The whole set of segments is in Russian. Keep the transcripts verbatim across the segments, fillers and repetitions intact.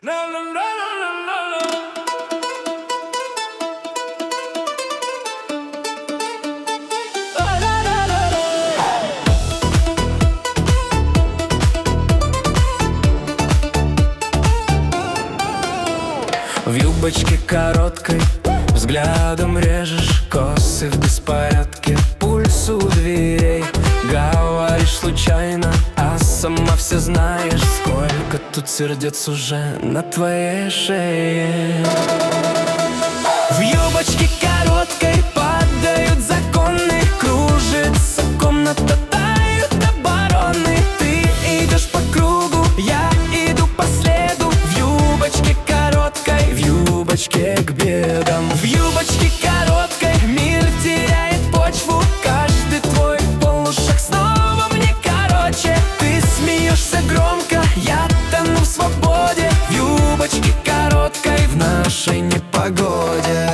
В юбочке короткой взглядом режешь косы в беспорядке, пульс у дверей. Говоришь случайно, а сама все знаешь, сколько тут сердец уже на твоей шее. В юбочке короткой падают законы, кружится комната, тают обороны. Ты идешь по кругу, я иду по следу. В юбочке короткой, в юбочке к бедам. В юбочке короткой мир теряет почву, каждый твой полушаг снова мне короче. Ты смеешься громко, я тону в свободе. В юбочке короткой в нашей непогоде.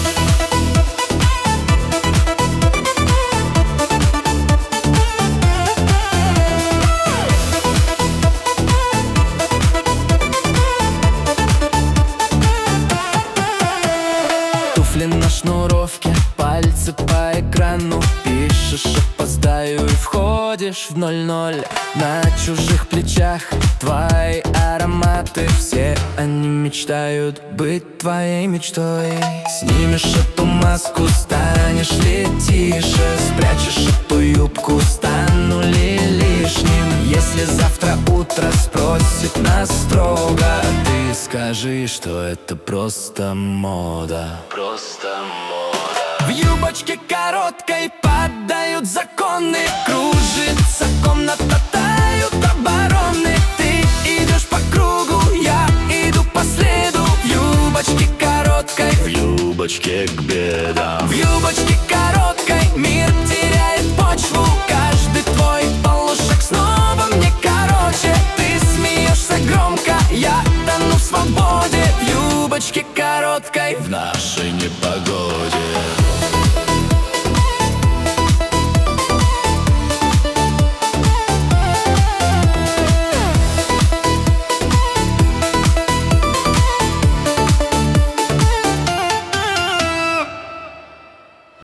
Туфли на шнуровке, пальцы по экрану. Пишешь, опоздаю, и входишь в ноль-ноль. На чужих плечах твои ароматы, все они мечтают быть твоей мечтой. Снимешь эту маску, станешь ли тише? Спрячешь эту юбку, стану ли лишним? Если завтра утро спросит нас строго, ты скажи, что это просто мода. Просто мода. В юбочке короткой падают законы, кружится комната, тают обороны. Ты идешь по кругу, я иду по следу. В юбочке короткой, в юбочке к бедам. В юбочке короткой мир теряет почву, каждый твой полушаг снова мне короче. Ты смеешься громко, я тону в свободе. В юбочке короткой в нашей непогоде.